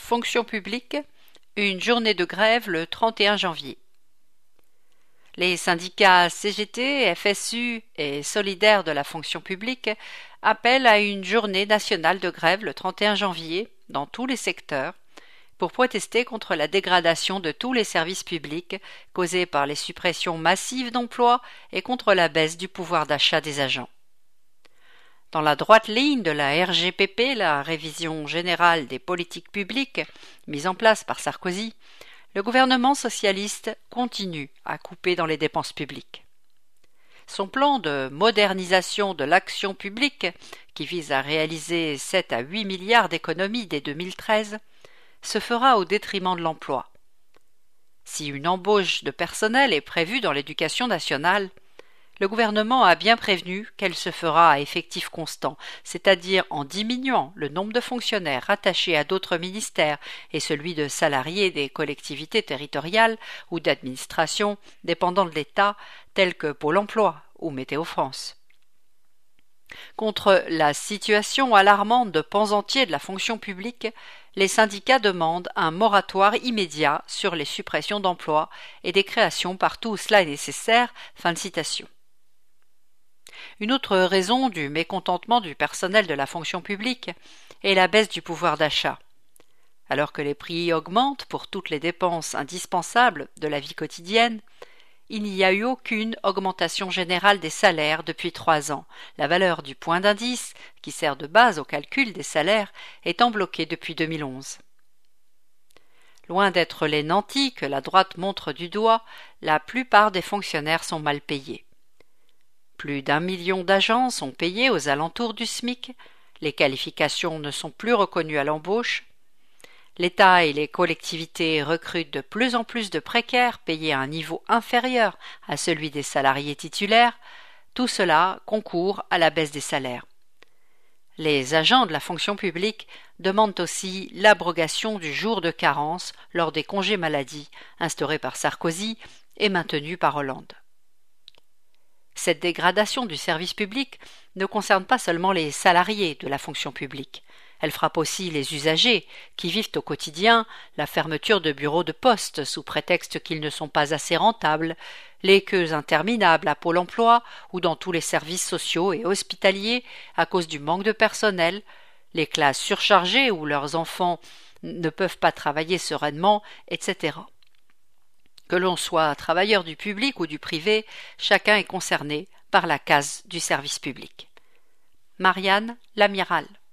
Fonction publique, une journée de grève le 31 janvier. Les syndicats CGT, FSU et Solidaires de la fonction publique appellent à une journée nationale de grève le 31 janvier dans tous les secteurs pour protester contre la dégradation de tous les services publics causée par les suppressions massives d'emplois et contre la baisse du pouvoir d'achat des agents. Dans la droite ligne de la RGPP, la révision générale des politiques publiques, mise en place par Sarkozy, le gouvernement socialiste continue à couper dans les dépenses publiques. Son plan de modernisation de l'action publique, qui vise à réaliser 7 à 8 milliards d'économies dès 2013, se fera au détriment de l'emploi. Si une embauche de personnel est prévue dans l'éducation nationale, le gouvernement a bien prévenu qu'elle se fera à effectif constant, c'est-à-dire en diminuant le nombre de fonctionnaires rattachés à d'autres ministères et celui de salariés des collectivités territoriales ou d'administrations dépendant de l'État, tels que Pôle emploi ou Météo France. Contre la situation alarmante de pans entiers de la fonction publique, les syndicats demandent un moratoire immédiat sur les suppressions d'emplois et des créations partout où cela est nécessaire. Fin de citation. Une autre raison du mécontentement du personnel de la fonction publique est la baisse du pouvoir d'achat. Alors que les prix augmentent pour toutes les dépenses indispensables de la vie quotidienne, il n'y a eu aucune augmentation générale des salaires depuis 3 ans, la valeur du point d'indice, qui sert de base au calcul des salaires, étant bloquée depuis 2011. Loin d'être les nantis que la droite montre du doigt, la plupart des fonctionnaires sont mal payés. Plus d'1 million d'agents sont payés aux alentours du SMIC, les qualifications ne sont plus reconnues à l'embauche, l'État et les collectivités recrutent de plus en plus de précaires payés à un niveau inférieur à celui des salariés titulaires, tout cela concourt à la baisse des salaires. Les agents de la fonction publique demandent aussi l'abrogation du jour de carence lors des congés maladie instauré par Sarkozy et maintenu par Hollande. Cette dégradation du service public ne concerne pas seulement les salariés de la fonction publique. Elle frappe aussi les usagers qui vivent au quotidien la fermeture de bureaux de poste sous prétexte qu'ils ne sont pas assez rentables, les queues interminables à Pôle emploi ou dans tous les services sociaux et hospitaliers à cause du manque de personnel, les classes surchargées où leurs enfants ne peuvent pas travailler sereinement, etc. Que l'on soit travailleur du public ou du privé, chacun est concerné par la case du service public. Marianne Lamiral.